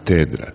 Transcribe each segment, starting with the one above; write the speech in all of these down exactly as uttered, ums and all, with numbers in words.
Katedra.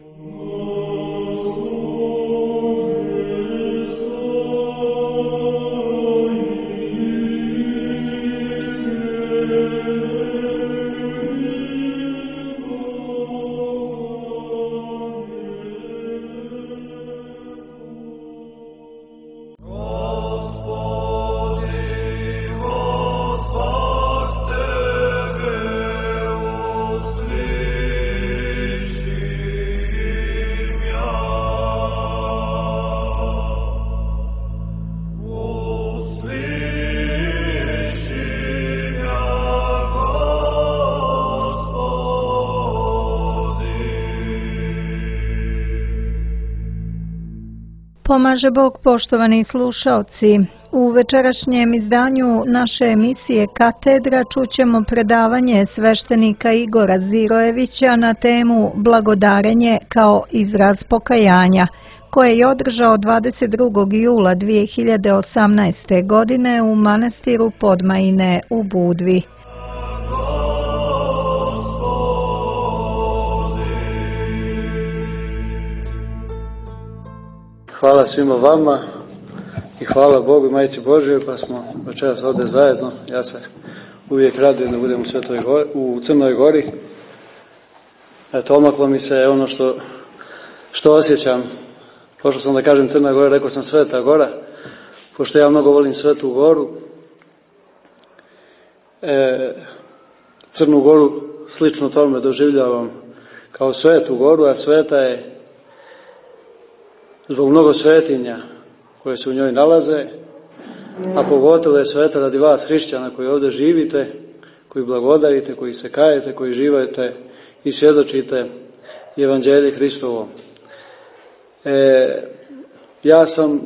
Pomaže Bog, poštovani slušaoci. U večerašnjem izdanju naše emisije Katedra čućemo predavanje sveštenika Igora Zirojevića na temu Blagodarenje kao izraz pokajanja, koje je održao dvadeset drugog jula dvije hiljade osamnaeste. godine u manastiru Podmajine u Budvi. Hvala svima vama i hvala Bogu i Majici Božjoj, pa smo večeras ovdje zajedno. Ja se uvijek radujem da budem u, Svetoj Gori, u Crnoj Gori. Eto, omaklo mi se ono što, što osjećam. Pošto sam da kažem Crna Gora, rekao sam Sveta Gora, pošto ja mnogo volim Svetu Goru. E, Crnu Goru slično tome doživljavam kao Svetu Goru, a sveta je zbog mnogo svetinja koje se u njoj nalaze, a pogotovo je sveta radi vas hrišćana koji ovdje živite, koji blagodarite, koji se kajete, koji živite i svjedočite Evanđelje Hristovo. E, ja sam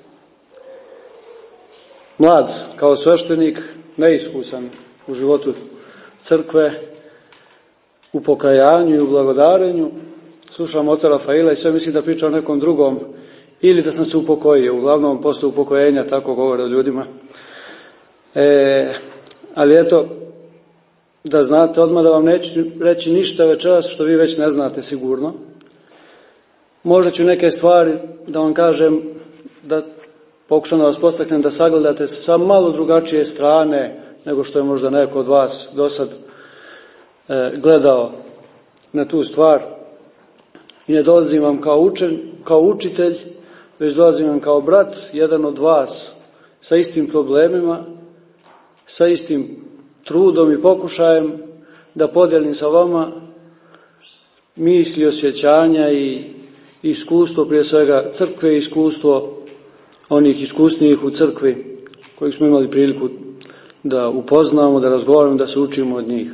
mlad kao sveštenik, neiskusan u životu crkve, u pokajanju i u blagodarenju. Slušam oca Rafaila i sve mislim da priča o nekom drugom ili da sam se upokojio. Uglavnom posle upokojenja tako govore o ljudima. E, ali eto, da znate, odmah da vam neću reći ništa večeras što vi već ne znate sigurno. Možda ću neke stvari da vam kažem, da pokušam da vas postaknem da sagledate sa malo drugačije strane nego što je možda neko od vas do sad e, gledao na tu stvar. I ne dolazim vam kao, učen, kao učitelj, već dolazim vam kao brat, jedan od vas, sa istim problemima, sa istim trudom i pokušajem da podijelim sa vama misli, osjećanja i iskustvo, prije svega crkve i iskustvo onih iskusnijih u crkvi kojih smo imali priliku da upoznamo, da razgovaramo, da se učimo od njih.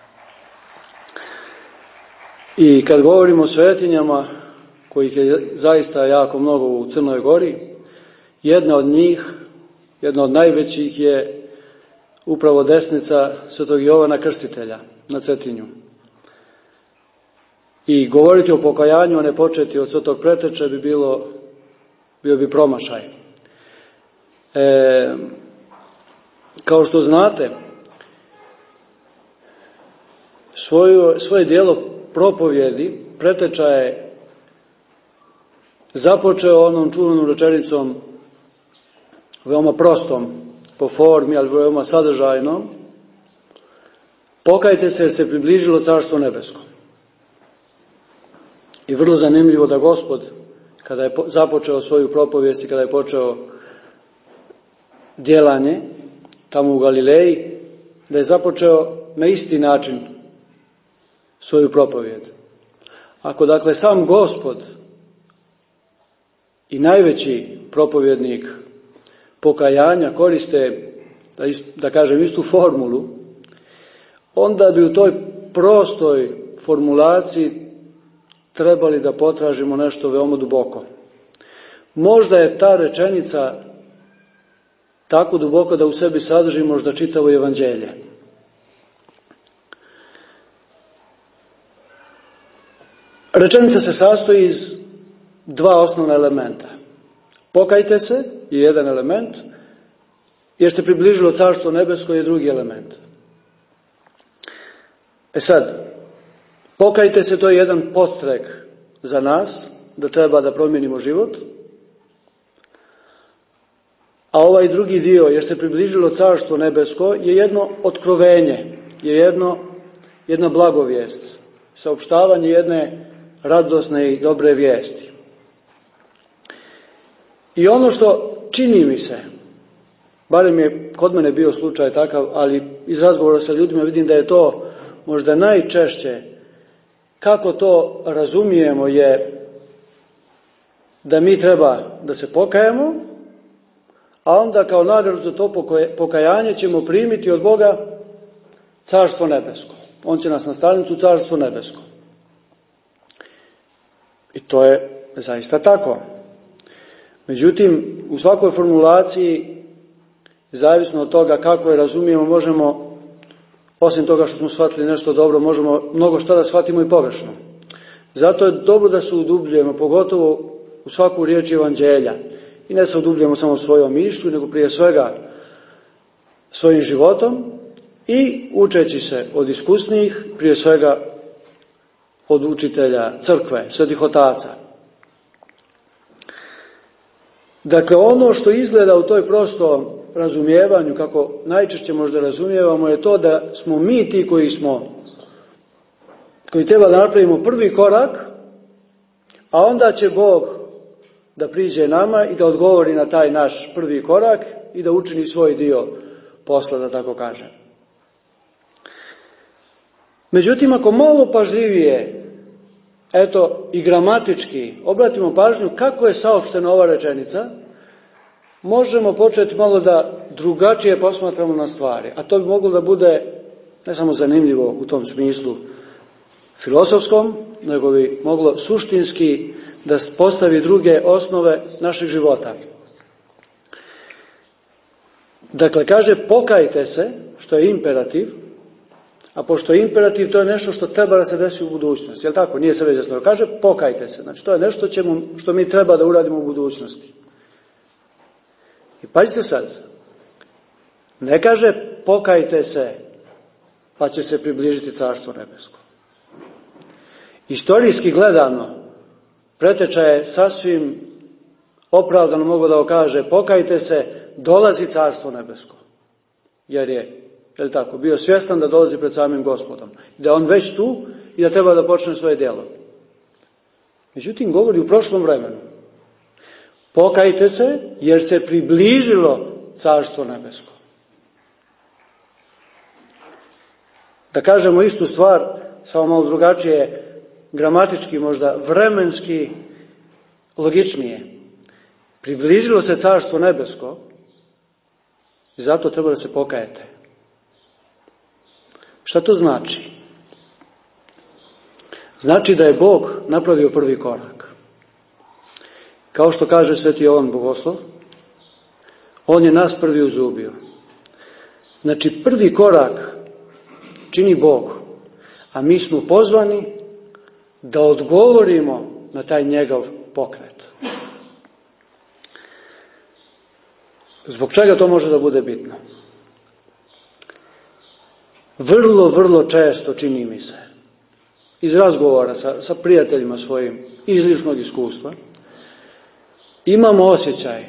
I kad govorimo o svetinjama, kojih je zaista jako mnogo u Crnoj Gori, jedna od njih, jedna od najvećih je upravo desnica Svetog Jovana Krstitelja na Cetinju. I govoriti o pokajanju, a ne početi od Svetog Preteče bi bilo, bio bi promašaj. E, kao što znate, svoju, svoje dijelo propovjedi Preteča je započeo onom čuvenom rečenicom, veoma prostom po formi, ali veoma sadržajnom: pokajte se jer se približilo Carstvo nebesko. I vrlo zanimljivo da Gospod, kada je započeo svoju propovijest i kada je počeo djelanje tamo u Galileji, da je započeo na isti način svoju propovijed. Ako dakle sam Gospod i najveći propovjednik pokajanja koriste, da, da kažem, istu formulu, onda bi u toj prostoj formulaciji trebali da potražimo nešto veoma duboko. Možda je ta rečenica tako duboko da u sebi sadrži možda čitavo evanđelje. Rečenica se sastoji iz dva osnovna elementa. Pokajte se je jedan element, jer se približilo Carstvo nebesko je drugi element. E sad, Pokajte se, to je jedan podstrek za nas, da treba da promijenimo život. A ovaj drugi dio, jer se približilo Carstvo nebesko, je jedno otkrovenje, je jedno, jedna blagovijest, saopštavanje jedne radosne i dobre vijesti. I ono što čini mi se, barem je kod mene bio slučaj takav, ali iz razgovora sa ljudima vidim da je to možda najčešće, kako to razumijemo, je da mi treba da se pokajemo, a onda kao nagradu za to pokajanje ćemo primiti od Boga Carstvo nebesko. On će nas nastaniti u Carstvo nebesko. I to je zaista tako. Međutim, u svakoj formulaciji, zavisno od toga kako je razumijemo, možemo, osim toga što smo shvatili nešto dobro, možemo mnogo šta da shvatimo i pogrešno. Zato je dobro da se udubljujemo, pogotovo u svaku riječ evanđelja. I ne se udubljujemo samo svojom mišlju, nego prije svega svojim životom i učeći se od iskusnijih, prije svega od učitelja crkve, svetih otaca. Dakle, ono što izgleda u toj prostom razumijevanju, kako najčešće možda razumijevamo, je to da smo mi ti koji smo, koji treba da napravimo prvi korak, a onda će Bog da priđe nama i da odgovori na taj naš prvi korak i da učini svoj dio posla, da tako kažem. Međutim, ako malo pažljivije, eto i gramatički, obratimo pažnju kako je saopštena ova rečenica, možemo početi malo da drugačije posmatramo na stvari. A to bi moglo da bude ne samo zanimljivo u tom smislu filozofskom, nego bi moglo suštinski da postavi druge osnove našeg života. Dakle, kaže pokajte se, što je imperativ, a pošto je imperativ, to je nešto što treba da se desi u budućnosti. Jel' tako? Nije se već jasno. Kaže pokajte se. Znači, to je nešto čemu, što mi treba da uradimo u budućnosti. I pazite sad. Ne kaže pokajte se, pa će se približiti Carstvo nebesko. Istorijski gledano, preteča je sasvim opravdano, mogu da kaže, pokajte se, dolazi Carstvo nebesko. Jer je, je li tako, bio svjestan da dolazi pred samim Gospodom. Da je on već tu i da treba da počne svoje djelo. Međutim, govori u prošlom vremenu. Pokajte se, jer se približilo Carstvo nebesko. Da kažemo istu stvar, samo malo drugačije, gramatički, možda vremenski, logičnije. Približilo se Carstvo nebesko i zato treba da se pokajete. Šta to znači? Znači da je Bog napravio prvi korak. Kao što kaže sveti Jovan Bogoslov, on je nas prvi uzubio. Znači prvi korak čini Bog, a mi smo pozvani da odgovorimo na taj njegov pokret. Zbog čega to može da bude bitno? Vrlo, vrlo često, čini mi se, iz razgovora sa, sa prijateljima svojim, iz ličnog iskustva, imamo osjećaj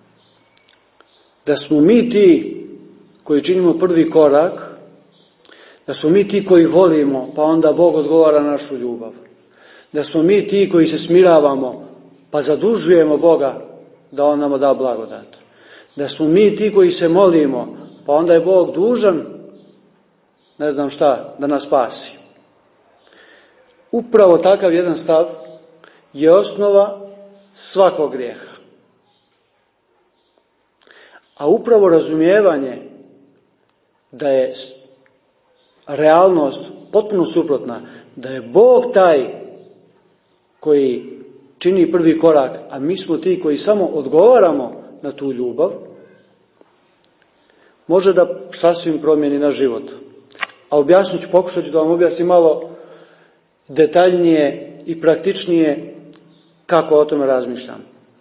da smo mi ti koji činimo prvi korak, da smo mi ti koji volimo, pa onda Bog odgovara na našu ljubav. Da smo mi ti koji se smiravamo, pa zadužujemo Boga da On nama da blagodat. Da smo mi ti koji se molimo, pa onda je Bog dužan, ne znam šta, da nas spasi. Upravo takav jedan stav je osnova svakog grijeha. A upravo razumijevanje da je realnost potpuno suprotna, da je Bog taj koji čini prvi korak, a mi smo ti koji samo odgovaramo na tu ljubav, može da sasvim promijeni naš život. A objasnit ću, pokušat ću da vam objasnim malo detaljnije i praktičnije kako o tome razmišljam.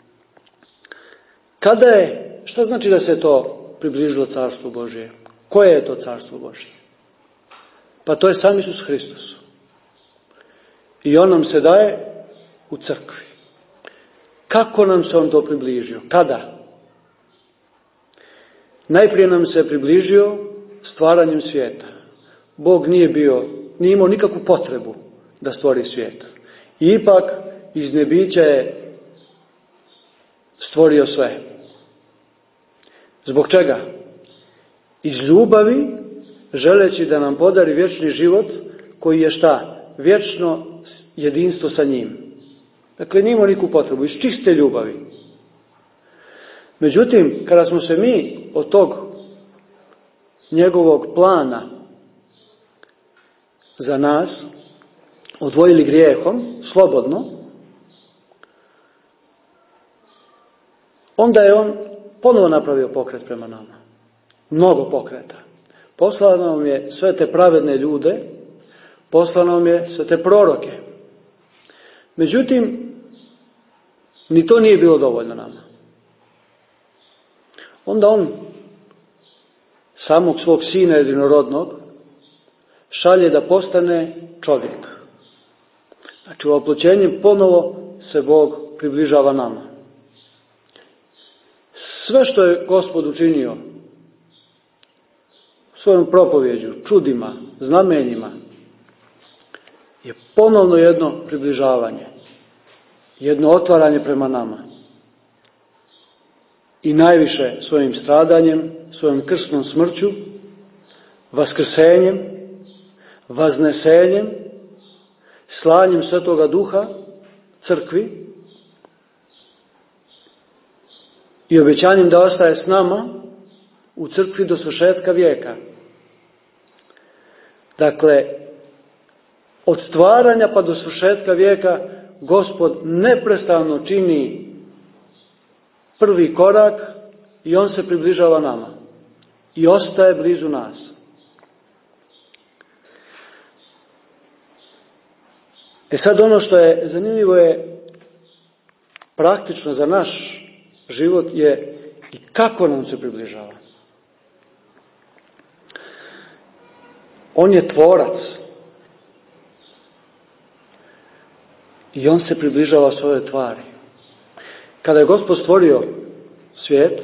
Kada je, šta znači da se to približilo Carstvo Božije? Koje je to Carstvo Božije? Pa to je sam Isus Hristos. I on nam se daje u crkvi. Kako nam se on to približio? Kada? Najprije nam se približio stvaranjem svijeta. Bog nije bio, nije imao nikakvu potrebu da stvori svijet. I ipak iz nebića je stvorio sve. Zbog čega? Iz ljubavi, želeći da nam podari vječni život koji je šta? Vječno jedinstvo sa njim. Dakle, nije imao nikakvu potrebu, iz čiste ljubavi. Međutim, kada smo se mi od tog njegovog plana za nas odvojili grijehom, slobodno, onda je on ponovo napravio pokret prema nama. Mnogo pokreta. Poslao nam je sve te pravedne ljude, poslao nam je sve te proroke. Međutim, ni to nije bilo dovoljno nama. Onda on samog svog sina jedinorodnog šalje da postane čovjek. Znači, oploćenjem ponovo se Bog približava nama. Sve što je Gospod učinio svojom propovjeđu, čudima, znamenjima, je ponovno jedno približavanje, jedno otvaranje prema nama. I najviše svojim stradanjem, svojom krsnom smrću, vaskrsenjem, vaznesenjem, slanjem Svetoga Duha crkvi i obećanjem da ostaje s nama u crkvi do svršetka vijeka. Dakle, od stvaranja pa do svršetka vijeka Gospod neprestano čini prvi korak i on se približava nama i ostaje blizu nas. E sad, ono što je zanimljivo je praktično za naš život je i kako nam se približava. On je tvorac i on se približava svojoj tvari. Kada je Gospod stvorio svijet,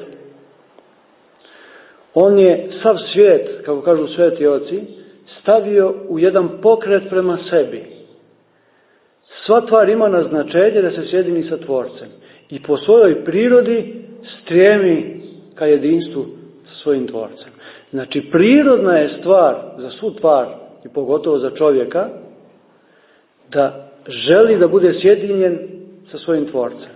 on je sav svijet, kako kažu sveti oci, stavio u jedan pokret prema sebi. Sva tvar ima naznačenje da se sjedini sa Tvorcem i po svojoj prirodi strijemi ka jedinstvu sa svojim Tvorcem. Znači, prirodna je stvar za svu tvar i pogotovo za čovjeka da želi da bude sjedinjen sa svojim Tvorcem.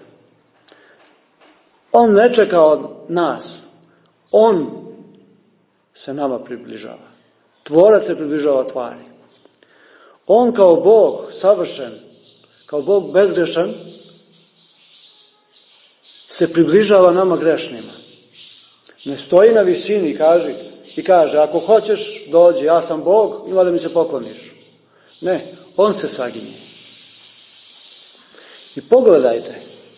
On ne čeka od nas. On se nama približava. Tvorac se približava tvari. On kao Bog savršen, kao Bog bezgrešan, se približava nama grešnima. Ne stoji na visini kaže, i kaže, ako hoćeš dođi, ja sam Bog, ima da mi se pokloniš. Ne, on se saginje. I pogledajte,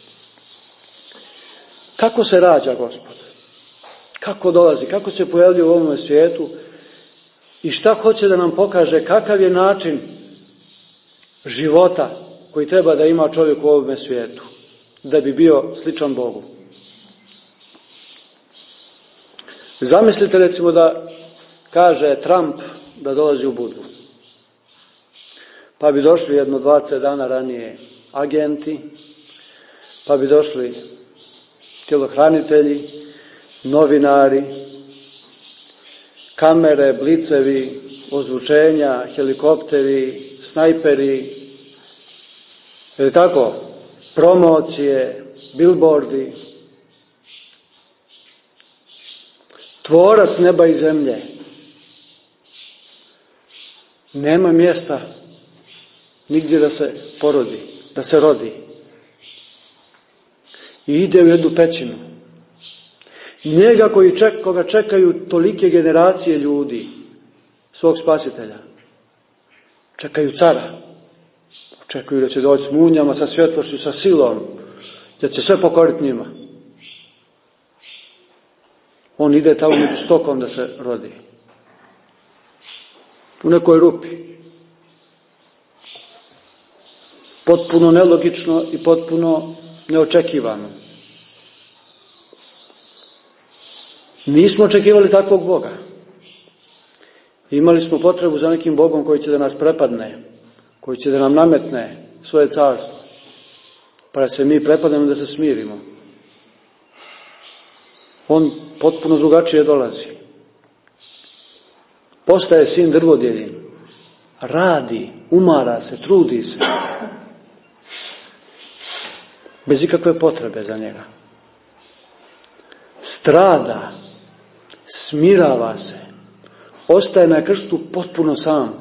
kako se rađa Gospod, kako dolazi, kako se pojavljuje u ovom svijetu i šta hoće da nam pokaže, kakav je način života koji treba da ima čovjek u ovom svijetu, da bi bio sličan Bogu. Zamislite recimo da kaže Trump da dolazi u Budvu. Pa bi došli jedno dvadeset dana ranije agenti, pa bi došli tjelohranitelji, novinari, kamere, blicevi, ozvučenja, helikopteri, snajperi, je li tako? Promocije, bilbordi. Tvorac neba i zemlje. Nema mjesta nigdje da se porodi, da se rodi. I ide u jednu pećinu. Njega koji ček, koga čekaju tolike generacije ljudi, svog spasitelja. Čekaju cara. Čekaju da će doći s munjama, sa svjetlošću, sa silom, da će sve pokoriti njima. On ide tamo među stokom da se rodi. U nekoj rupi. potpuno nelogično i potpuno neočekivano. Nismo očekivali takvog Boga. Imali smo potrebu za nekim Bogom koji će da nas prepadne, koji će da nam nametne svoje carstvo, pa da se mi prepadnemo da se smirimo. On potpuno drugačije dolazi. Postaje sin drvodjeljin, radi, umara se, trudi se, bez ikakve potrebe za njega. Strada, smirava se, ostaje na krstu potpuno sam.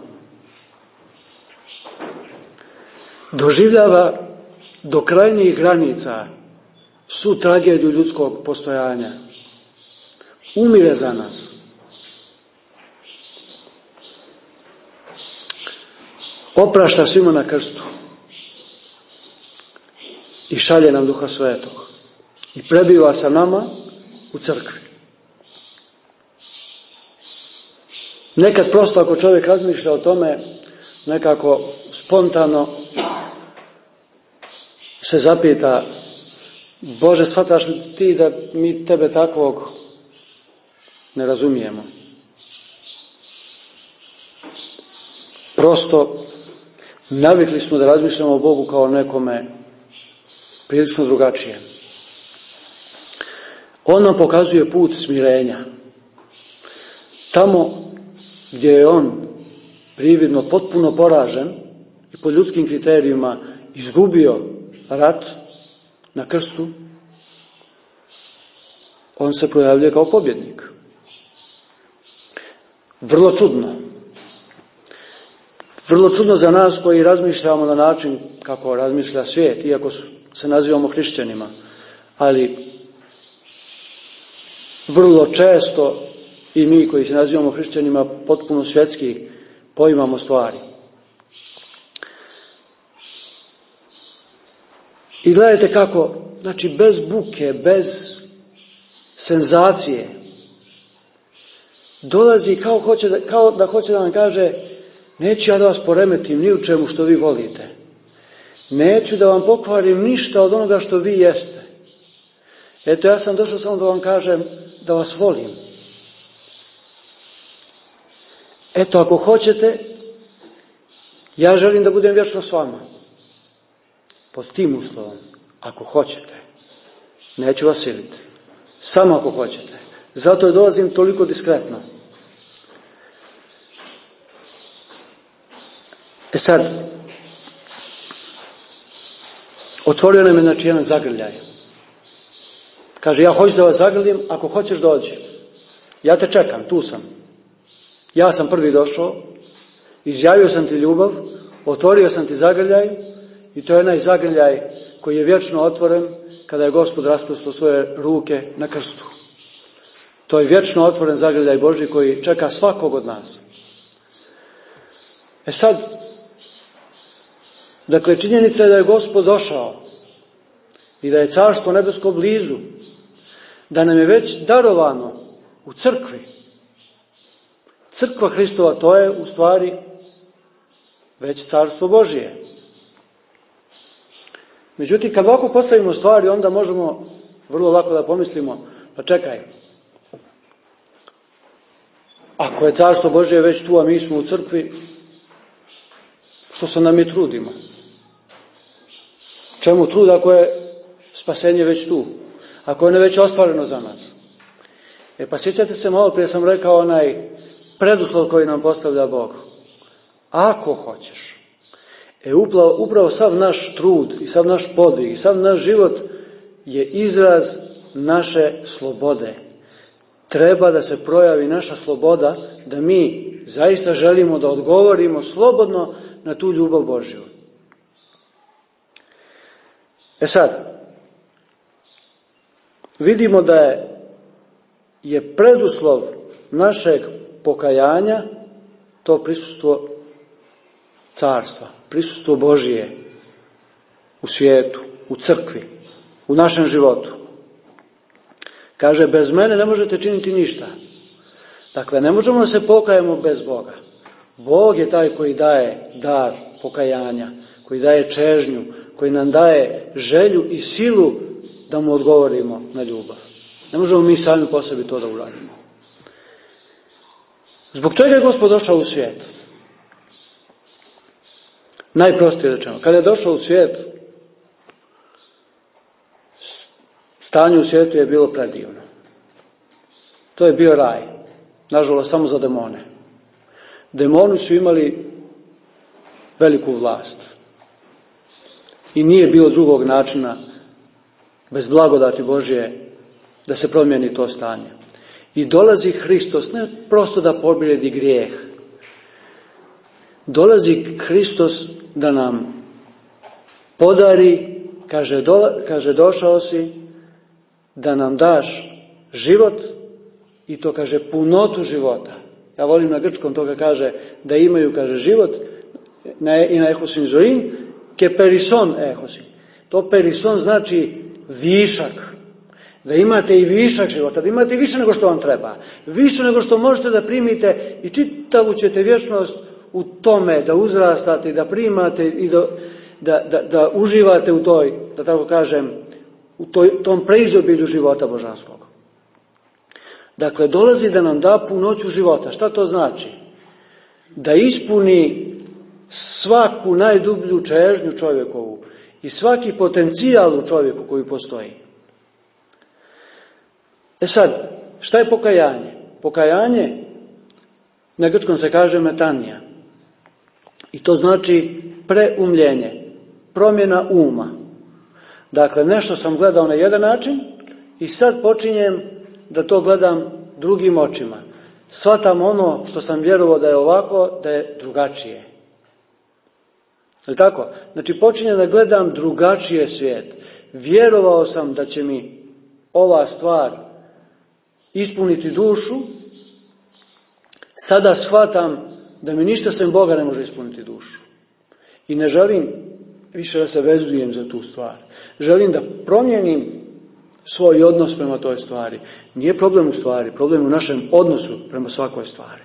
Doživljava do krajnjih granica svu tragediju ljudskog postojanja. Umire za nas. Oprašta svima na krstu i šalje nam Duha Svetog i prebiva sa nama u crkvi. Nekad prosto ako čovjek razmišlja o tome, nekako spontano se zapita: Bože, shvataš li ti da mi tebe takvog ne razumijemo? Prosto navikli smo da razmišljamo o Bogu kao nekome prilično drugačije. On nam pokazuje put smirenja. Tamo gdje je on prividno potpuno poražen i po ljudskim kriterijima izgubio rat na krstu, on se pojavljuje kao pobjednik. Vrlo čudno. Vrlo čudno za nas koji razmišljamo na način kako razmišlja svijet, iako se nazivamo hrišćanima, ali vrlo često i mi koji se nazivamo hrišćanima potpuno svjetski poimamo stvari. I gledajte kako, znači bez buke, bez senzacije, dolazi kao, hoće da, kao da hoće da nam kaže: neću ja da vas poremetim ni u čemu što vi volite. Neću da vam pokvarim ništa od onoga što vi jeste. Eto, ja sam došao samo da vam kažem da vas volim. Eto, ako hoćete, ja želim da budem vječno s vama. Pod tim uslovom, ako hoćete. Neću vas siliti. Samo ako hoćete. Zato dolazim toliko diskretno. E sad, otvorio nam je znači jedan zagrljaj. Kaže: ja hoću da vas zagrlim, ako hoćeš dođi. Ja te čekam, tu sam. Ja sam prvi došao, izjavio sam ti ljubav, otvorio sam ti zagrljaj i to je onaj zagrljaj koji je vječno otvoren kada je Gospod rasprostao svoje ruke na krstu. To je vječno otvoren zagrljaj Božji koji čeka svakog od nas. E sad, dakle, činjenica je da je Gospod došao i da je Carstvo nebesko blizu, da nam je već darovano u crkvi. Crkva Hristova, to je u stvari već Carstvo Božije. Međutim, kad ovako postavimo stvari, onda možemo vrlo lako da pomislimo: pa čekaj, ako je Carstvo Božije već tu, a mi smo u crkvi, što se nam mi trudimo? Čemu trud ako je spasenje već tu? Ako je ono već ostvareno za nas? E pa sjećate se, malo prije sam rekao onaj preduslov koji nam postavlja Bog. Ako hoćeš. E upravo, upravo sav naš trud i sav naš podvig i sav naš život je izraz naše slobode. Treba da se projavi naša sloboda, da mi zaista želimo da odgovorimo slobodno na tu ljubav Božju. E sad, vidimo da je, je preduslov našeg pokajanja to prisustvo carstva, prisustvo Božije u svijetu, u crkvi, u našem životu. Kaže: bez mene ne možete činiti ništa. Dakle, ne možemo da se pokajemo bez Boga. Bog je taj koji daje dar pokajanja. koji daje čežnju, koji nam daje želju i silu da mu odgovorimo na ljubav. Ne možemo mi sami po sebi to da uradimo. Zbog čega je Gospod došao u svijet? Najprostije rečeno, kada je došao u svijet, stanje u svijetu je bilo predivno. To je bio raj. Nažalost, samo za demone. Demoni su imali veliku vlast. I nije bilo drugog načina, bez blagodati Božje, da se promijeni to stanje. I dolazi Hristos, ne prosto da pobjedi grijeh. Dolazi Hristos da nam podari, kaže, do, kaže došao si, da nam daš život, i to kaže punotu života. Ja volim na grčkom toga kaže da imaju, kaže, život na, i na ehosin zoin, ke perison ehosin. To perison znači višak. Da imate i višak života, da imate više nego što vam treba. Više nego što možete da primite i čitavu ćete vječnost u tome da uzrastate i da primate i da, da, da, da uživate u toj, da tako kažem, u toj, tom preizobilju života božanskog. Dakle, dolazi da nam da punoću života. Šta to znači? Da ispuni svaku najdublju čežnju čovjekovu i svaki potencijal u čovjeku koji postoji. E sad, šta je pokajanje? Pokajanje, na grčkom se kaže metanija. I to znači preumljenje, promjena uma. Dakle, nešto sam gledao na jedan način i sad počinjem da to gledam drugim očima. Shvatam ono što sam vjerovao da je ovako, da je drugačije. Je tako? Znači, počinjem da gledam drugačije svijet. Vjerovao sam da će mi ova stvar ispuniti dušu, sada shvatam da mi ništa sem Boga ne može ispuniti dušu. I ne želim više da se vezujem za tu stvar. Želim da promijenim svoj odnos prema toj stvari. Nije problem u stvari, problem je u našem odnosu prema svakoj stvari.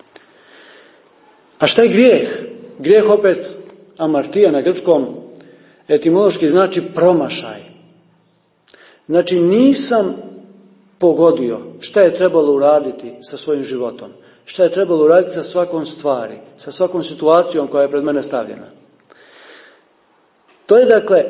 A šta je grijeh? Grijeh opet, amartija na grčkom, etimološki znači promašaj. Znači nisam pogodio šta je trebalo uraditi sa svojim životom. Šta je trebalo uraditi sa svakom stvari, sa svakom situacijom koja je pred mene stavljena. To je dakle,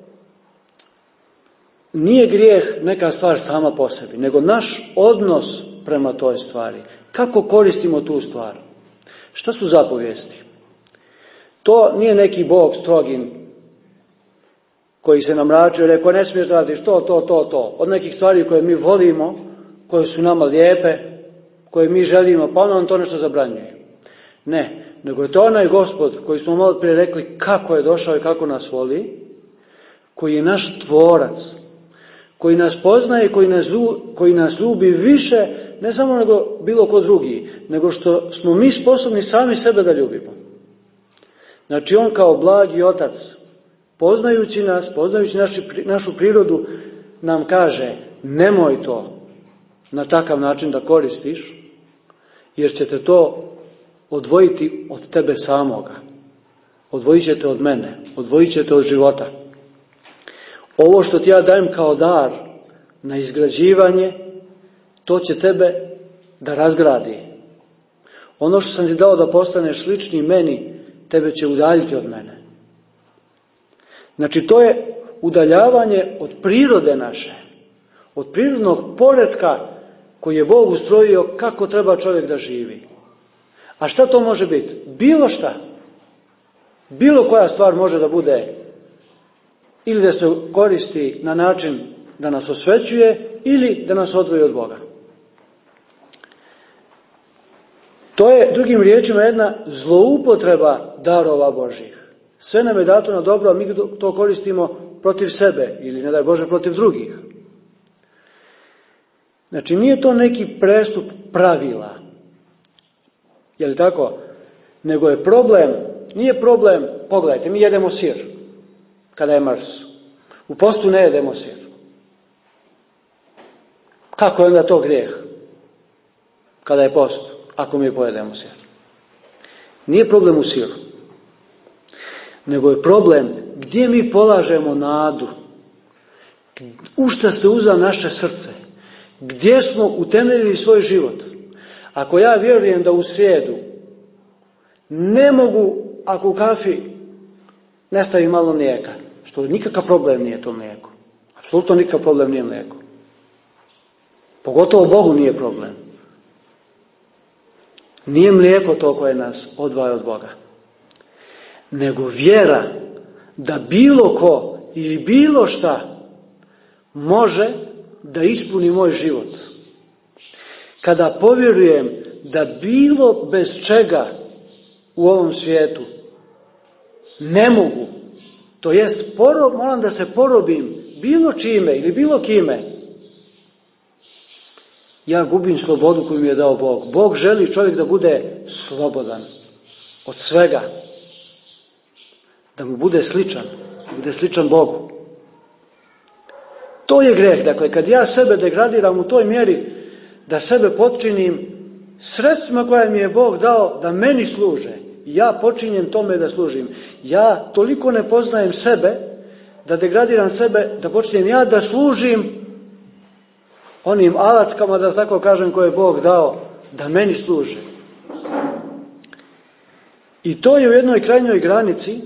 nije grijeh neka stvar sama po sebi, nego naš odnos prema toj stvari. Kako koristimo tu stvar? Šta su zapovijesti? To nije neki Bog strogin koji se namračio i rekao ne smiješ raditi to, to, to, to. Od nekih stvari koje mi volimo, koje su nama lijepe, koje mi želimo, pa on nam to nešto zabranjuje. Ne, nego je to onaj Gospod koji smo malo prije rekli kako je došao i kako nas voli, koji je naš tvorac, koji nas poznaje, koji nas, koji nas ljubi više, ne samo nego bilo ko drugi, nego što smo mi sposobni sami sebe da ljubimo. Znači on kao blagi otac, poznajući nas, poznajući naši, našu prirodu, nam kaže nemoj to na takav način da koristiš, jer će te to odvojiti od tebe samoga. Odvojit će te od mene, odvojit će te od života. Ovo što ti ja dajem kao dar na izgrađivanje, to će tebe da razgradi. Ono što sam ti dao da postaneš slični meni, tebe će udaljiti od mene. Znači to je udaljavanje od prirode naše, od prirodnog poretka koji je Bog ustrojio kako treba čovjek da živi. A šta to može biti? Bilo šta. Bilo koja stvar može da bude ili da se koristi na način da nas osvećuje ili da nas odvoji od Boga. To je, drugim riječima, jedna zloupotreba darova Božjih. Sve nam je dato na dobro, a mi to koristimo protiv sebe ili, ne daj Bože, protiv drugih. Znači, nije to neki prestup pravila. Je li tako? Nego je problem, nije problem, pogledajte, mi jedemo sir kada je mrs. U postu ne jedemo sir. Kako je onda to grijeh? Kada je post, ako mi pojedemo sir. Nije problem u siru. nego je problem gdje mi polažemo nadu, u šta se uza naše srce, gdje smo utemeljili svoj život. Ako ja vjerujem da u srijedu ne mogu, ako u kafi ne stavim malo mlijeka, što nikakav problem nije to mlijeko. Apsolutno nikakav problem nije mlijeko. Pogotovo Bogu nije problem. Nije mlijeko to koje nas odvaja od Boga. Nego vjera da bilo ko ili bilo šta može da ispuni moj život. Kada povjerujem da bilo bez čega u ovom svijetu ne mogu, to jest porob, moram da se porobim bilo čime ili bilo kime, ja gubim slobodu koju mi je dao Bog. Bog želi čovjek da bude slobodan od svega. Da mu bude sličan. Da bude sličan Bogu. To je greh. Dakle, kad ja sebe degradiram u toj mjeri da sebe potčinim sredstvima koja mi je Bog dao da meni služe. Ja počinjem tome da služim. Ja toliko ne poznajem sebe da degradiram sebe, da počinjem ja da služim onim alackama, da tako kažem, koje je Bog dao da meni služe. I to je u jednoj krajnjoj granici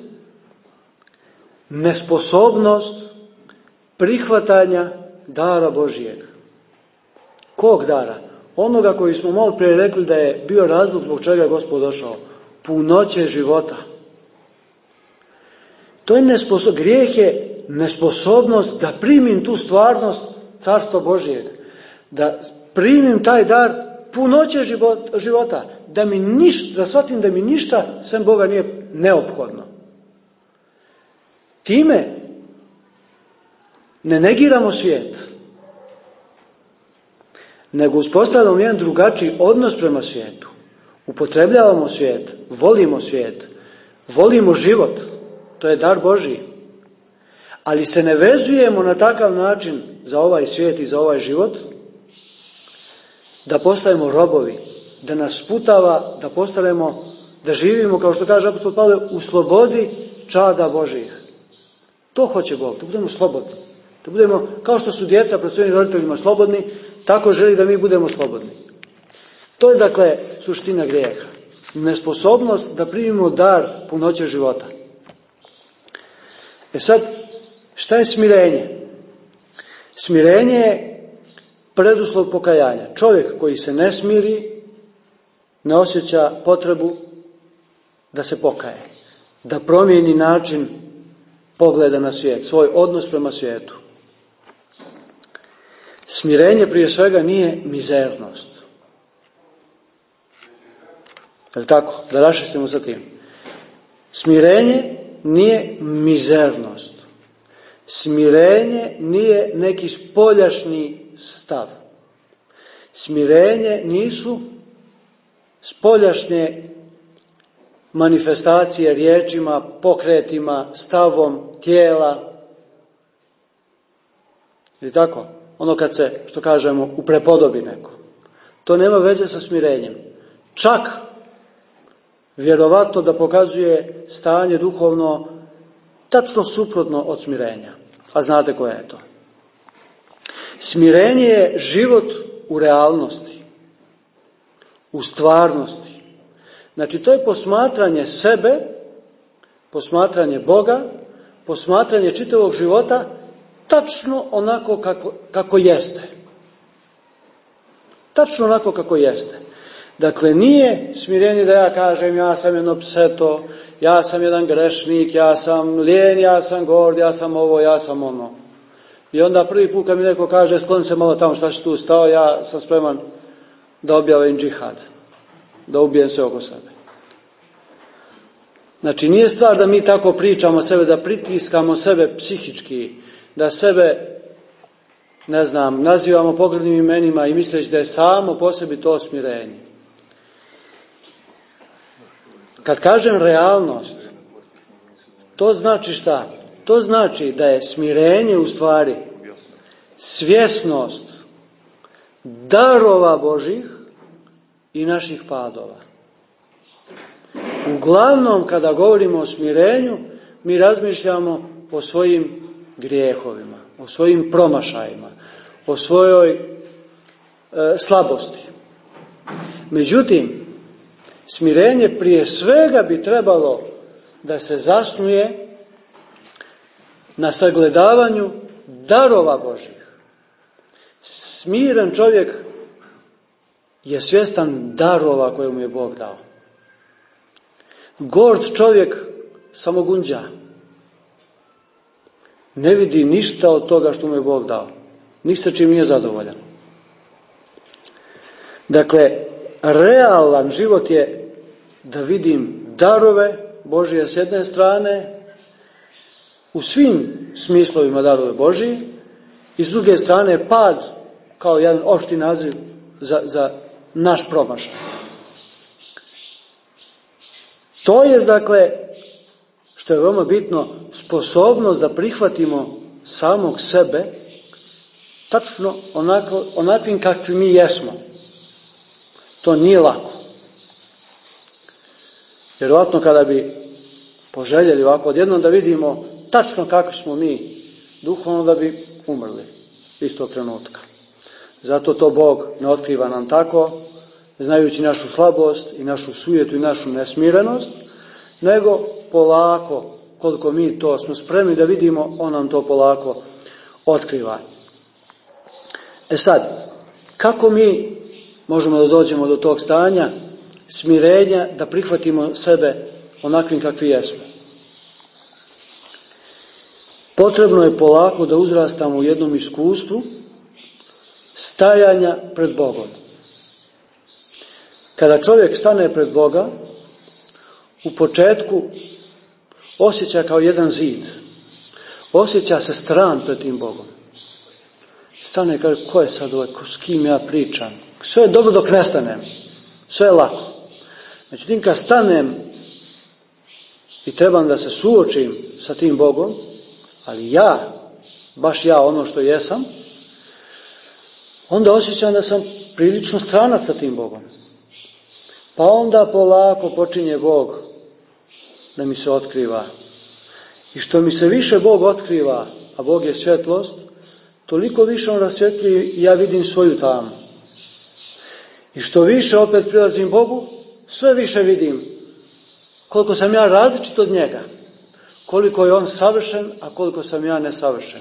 nesposobnost prihvatanja dara Božijeg. Kog dara? Onoga koji smo malo prije rekli da je bio razlog zbog čega je Gospod došao. Punoće života. To je nesposobnost. Grijeh je nesposobnost da primim tu stvarnost Carstva Božijeg. Da primim taj dar punoće života. Da mi ništa, da shvatim da mi ništa sem Boga nije neophodno. Time ne negiramo svijet, nego uspostavljamo jedan drugačiji odnos prema svijetu. Upotrebljavamo svijet, volimo svijet, volimo život, to je dar Božji. Ali se ne vezujemo na takav način za ovaj svijet i za ovaj život, da postajemo robovi, da nas sputava, da postanemo, da živimo, kao što kaže apostol Pavle, u slobodi čada Božjih. To hoće Bog, da budemo slobodni. Da budemo, kao što su djeca pred svojim roditeljima slobodni, tako želi da mi budemo slobodni. To je, dakle, suština grijeha. Nesposobnost da primimo dar punoće života. E sad, šta je smirenje? Smirenje je preduslov pokajanja. Čovjek koji se ne smiri, ne osjeća potrebu da se pokaje. Da promijeni način pogleda na svijet, svoj odnos prema svijetu. Smirenje prije svega nije mizernost. Je li tako? Da raščistimo sa tim. Smirenje nije mizernost. Smirenje nije neki spoljašnji stav. Smirenje nisu spoljašnje manifestacije riječima, pokretima, stavom tijela. Je li tako? Ono kad se, što kažemo, uprepodobi neko. To nema veze sa smirenjem. Čak vjerovatno da pokazuje stanje duhovno tačno suprotno od smirenja. A znate koje je to? Smirenje je život u realnosti, u stvarnosti. Znači, to je posmatranje sebe, posmatranje Boga, posmatranje čitavog života tačno onako kako, kako jeste. Tačno onako kako jeste. Dakle, nije smirenje da ja kažem ja sam jedno pseto, ja sam jedan grešnik, ja sam lijen, ja sam gord, ja sam ovo, ja sam ono. I onda prvi put kad mi neko kaže sklon se malo tamo, šta si tu stao, ja sam spreman da objavim džihad. Da ubijem sve oko sebe. Znači, nije stvar da mi tako pričamo sebe, da pritiskamo sebe psihički, da sebe, ne znam, nazivamo pogrdnim imenima i misleći da je samo po sebi to smirenje. Kad kažem realnost, to znači šta? To znači da je smirenje u stvari svjesnost darova Božih i naših padova. Uglavnom, kada govorimo o smirenju, mi razmišljamo o svojim grijehovima, o svojim promašajima, o svojoj e, slabosti. Međutim, smirenje prije svega bi trebalo da se zasnuje na sagledavanju darova Božjih. Smiren čovjek je svjestan darova koje mu je Bog dao. Gord čovjek samo gunđa. Ne vidi ništa od toga što mu je Bog dao. Ništa čim nije zadovoljan. Dakle, realan život je da vidim darove Božije s jedne strane, u svim smislovima darove Božije, i s druge strane pad kao jedan opšti naziv za, za naš promašaj. To je, dakle, što je veoma bitno, sposobnost da prihvatimo samog sebe tačno onako, onakvim kakvi mi jesmo. To nije lako. Vjerovatno kada bi poželjeli ovako odjednom da vidimo tačno kako smo mi duhovno, da bi umrli istog trenutka. Zato to Bog ne otkriva nam tako, znajući našu slabost i našu sujetu i našu nesmirenost, nego polako, koliko mi to smo spremni da vidimo, on nam to polako otkriva. E sad, kako mi možemo da dođemo do tog stanja smirenja, da prihvatimo sebe onakvim kakvi jesmo? Potrebno je polako da uzrastamo u jednom iskustvu stajanja pred Bogom. Kada čovjek stane pred Boga, u početku osjeća kao jedan zid. Osjeća se stran pred tim Bogom. Stane i kaže, ko je sad ovaj, s kim ja pričam? Sve je dobro dok ne stanem. Sve je lako. Međutim, kad stanem i trebam da se suočim sa tim Bogom, ali ja, baš ja ono što jesam, onda osjećam da sam prilično stranac sa tim Bogom. Pa onda polako počinje Bog da mi se otkriva. I što mi se više Bog otkriva, a Bog je svjetlost, toliko više on rasvjetli i ja vidim svoju tamu. I što više opet prilazim Bogu, sve više vidim koliko sam ja različit od njega. Koliko je on savršen, a koliko sam ja nesavršen.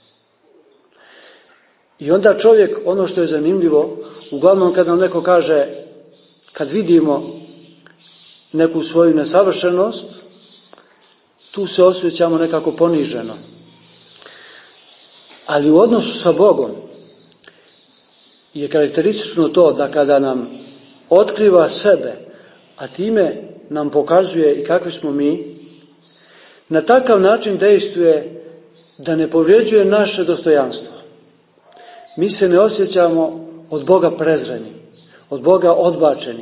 I onda čovjek, ono što je zanimljivo, uglavnom kad nam neko kaže, kad vidimo neku svoju nesavršenost, tu se osjećamo nekako poniženo. Ali u odnosu sa Bogom je karakteristično to da kada nam otkriva sebe, a time nam pokazuje i kakvi smo mi, na takav način dejstvuje da ne povređuje naše dostojanstvo. Mi se ne osjećamo od Boga prezreni, od Boga odbačeni.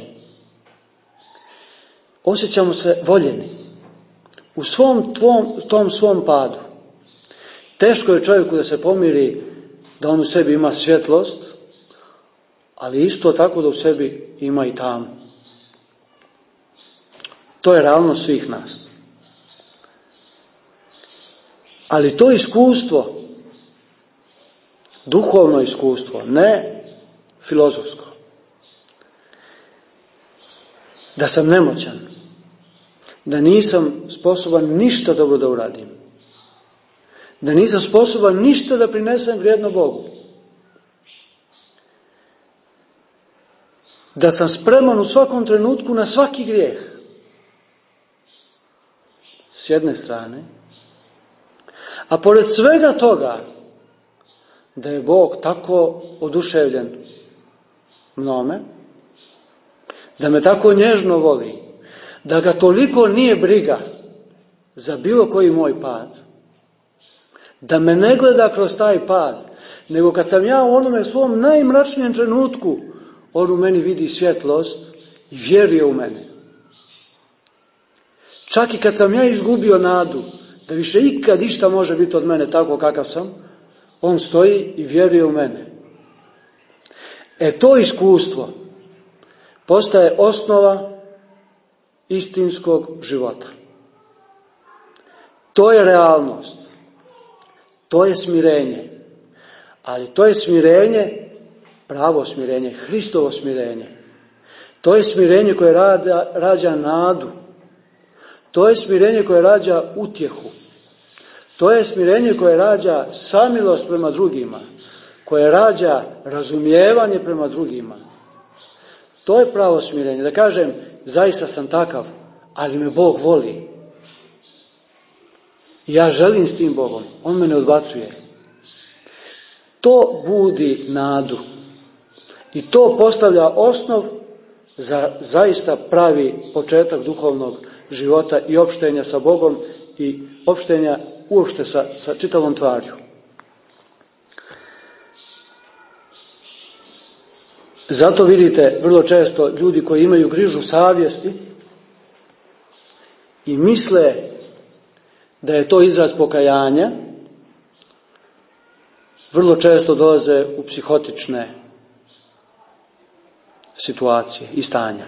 Osjećamo se voljeni. U svom tvom, tom svom padu. Teško je čovjeku da se pomiri da on u sebi ima svjetlost, ali isto tako da u sebi ima i tamu. To je realnost svih nas. Ali to iskustvo, duhovno iskustvo, ne filozofsko, da sam nemoćan, da nisam sposoban ništa dobro da uradim, da nisam sposoban ništa da prinesem vrijedno Bogu, da sam spreman u svakom trenutku na svaki grijeh, s jedne strane, a pored svega toga, da je Bog tako oduševljen mnome, da me tako nježno voli, da ga toliko nije briga za bilo koji moj pad, da me ne gleda kroz taj pad, nego kad sam ja u onome svom najmračnijem trenutku, on u meni vidi svjetlost i vjeruje u mene. Čak i kad sam ja izgubio nadu, da više ikad išta može biti od mene tako kakav sam, on stoji i vjeruje u mene. E to iskustvo postaje osnova istinskog života. To je realnost. To je smirenje. Ali to je smirenje, pravo smirenje, Hristovo smirenje. To je smirenje koje rađa, rađa nadu. To je smirenje koje rađa utjehu. To je smirenje koje rađa samilost prema drugima. Koje rađa razumijevanje prema drugima. To je pravo smirenje. Da kažem, zaista sam takav, ali me Bog voli. Ja želim s tim Bogom. On me ne odbacuje. To budi nadu. I to postavlja osnov za zaista pravi početak duhovnog života i opštenja sa Bogom i opštenja uopšte sa, sa čitavom tvarju. Zato vidite vrlo često ljudi koji imaju grižu savjesti i misle da je to izraz pokajanja, vrlo često dolaze u psihotične situacije i stanja.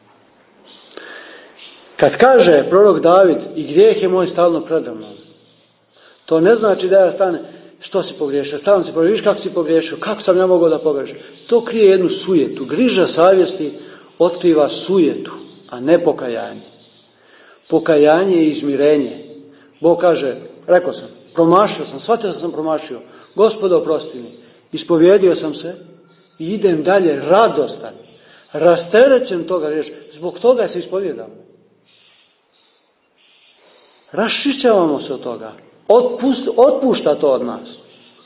Kad kaže prorok David i grijeh je moj stalno predamnom, to ne znači da ja stane, što si pogriješio, stalno si pogriješio, viš kako si pogriješio, kako sam ja mogao da pogrešim. To krije jednu sujetu. Griža savjesti otkriva sujetu, a ne pokajanje. Pokajanje je izmirenje. Bog kaže, rekao sam, promašio sam, shvatio sam promašio, Gospode oprosti mi, ispovjedio sam se i idem dalje radostan, rasterećen toga riječ, zbog toga se ispovjedamo. Raščišćavamo se od toga, Otpust, otpušta to od nas.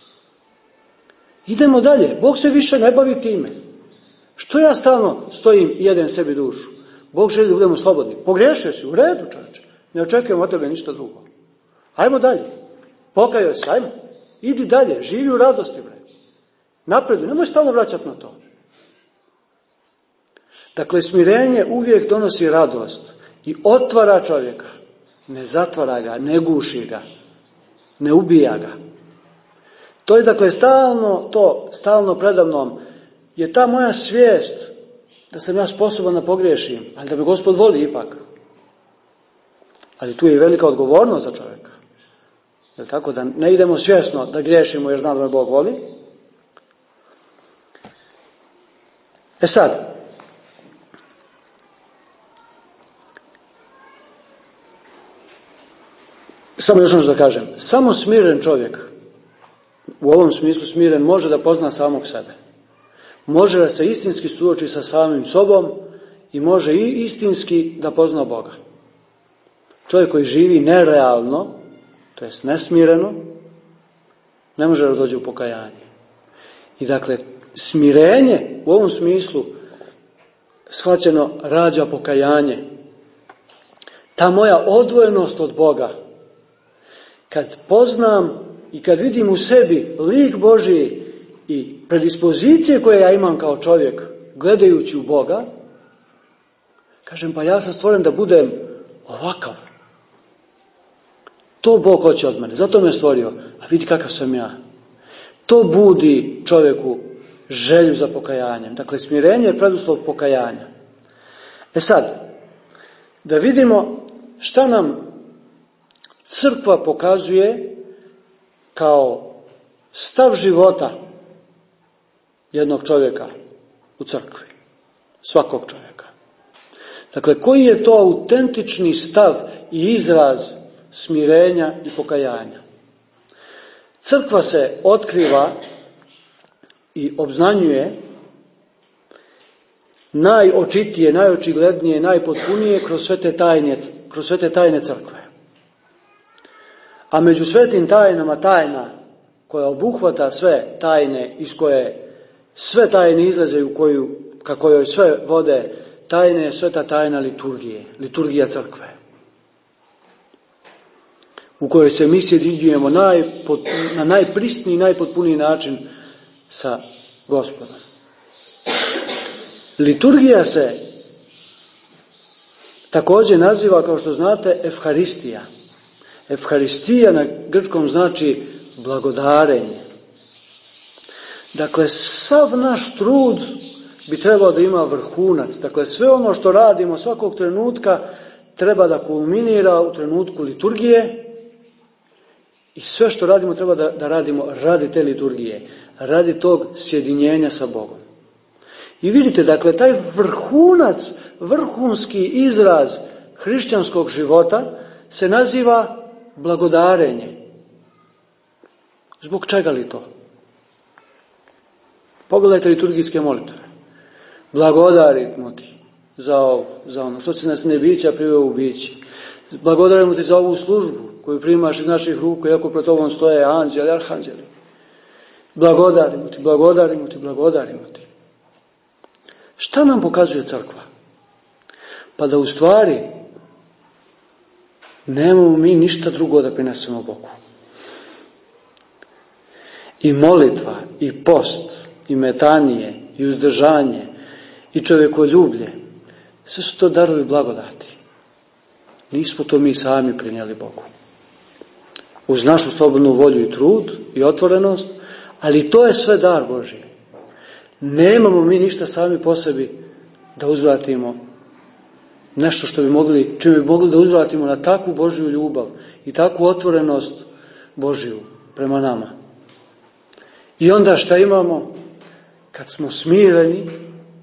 Idemo dalje, Bog se više ne bavi time. Što ja stalno stojim i jedem sebi dušu? Bog želi da budemo slobodni. Pogriješio si, u redu čovječe, ne očekujem od tebe ništa drugo. Ajmo dalje, pokajao se, ajmo. Idi dalje, živi u radosti, bre. Napreduj, nemoj stalno vraćati na to. Dakle, smirenje uvijek donosi radost i otvara čovjeka. Ne zatvara ga, ne guši ga, ne ubija ga. To je dakle stalno to, stalno predamnom, je ta moja svijest da sam ja sposoban da pogriješim, ali da me Gospod voli ipak. Ali tu je i velika odgovornost za čovjeka. Jer tako da ne idemo svjesno da griješimo jer znam da me Bog voli. E sad, samo još nešto da kažem, samo smiren čovjek, u ovom smislu smiren, može da pozna samog sebe. Može da se istinski suoči sa samim sobom i može i istinski da pozna Boga. Čovjek koji živi nerealno, to jest nesmireno, ne može da dođe u pokajanje. I dakle, smirenje u ovom smislu shvaćeno rađa pokajanje. Ta moja odvojenost od Boga, kad poznam i kad vidim u sebi lik Božiji i predispozicije koje ja imam kao čovjek, gledajući u Boga, kažem, pa ja sam stvoren da budem ovakav. To Bog hoće od mene, zato me stvorio, a vidi kakav sam ja. To budi čovjeku želju za pokajanjem. Dakle, smirenje je preduslov pokajanja. E sad, da vidimo šta nam crkva pokazuje kao stav života jednog čovjeka u crkvi. Svakog čovjeka. Dakle, koji je to autentični stav i izraz smirenja i pokajanja? Crkva se otkriva i obznanjuje najočitije, najočiglednije, najpotpunije kroz sve te tajne, kroz sve te tajne crkve. A među svetim tajnama tajna koja obuhvata sve tajne iz koje sve tajne izlaze u koju, ka kojoj sve vode tajne je sveta tajna liturgije, liturgija crkve. U kojoj se mi sjedinjujemo najpot, na najprisniji i najpotpuniji način sa Gospodom. Liturgija se također naziva, kao što znate, Evharistija. Evharistija na grčkom znači blagodarenje. Dakle, sav naš trud bi trebao da ima vrhunac. Dakle, sve ono što radimo svakog trenutka treba da kulminira u trenutku liturgije I sve što radimo treba da, da radimo radi te liturgije, radi tog sjedinjenja sa Bogom. I vidite, dakle, taj vrhunac, vrhunski izraz hrišćanskog života se naziva blagodarenje. Zbog čega li to? Pogledajte liturgijske molitve. Blagodarimo ti za ovo, za ono. Što si nas ne bića priveo u bići. Blagodarimo ti za ovu službu koju primaš iz naših ruku, iako pred tobom stoje anđeli, arhanđeli. Blagodarimo ti, blagodarimo ti, blagodarimo ti. Šta nam pokazuje crkva? Pa da u stvari nemamo mi ništa drugo da prinesemo Bogu. I molitva, i post, i metanije, i uzdržanje, i čovjekoljublje, sve su to darovi blagodati. Nismo to mi sami prinijeli Bogu. Uz našu slobodnu volju i trud i otvorenost, ali to je sve dar Božji. Nemamo mi ništa sami po sebi da uzvratimo nešto što bi mogli, čime bi mogli da uzvratimo na takvu Božju ljubav i takvu otvorenost Božju prema nama. I onda šta imamo? Kad smo smireni,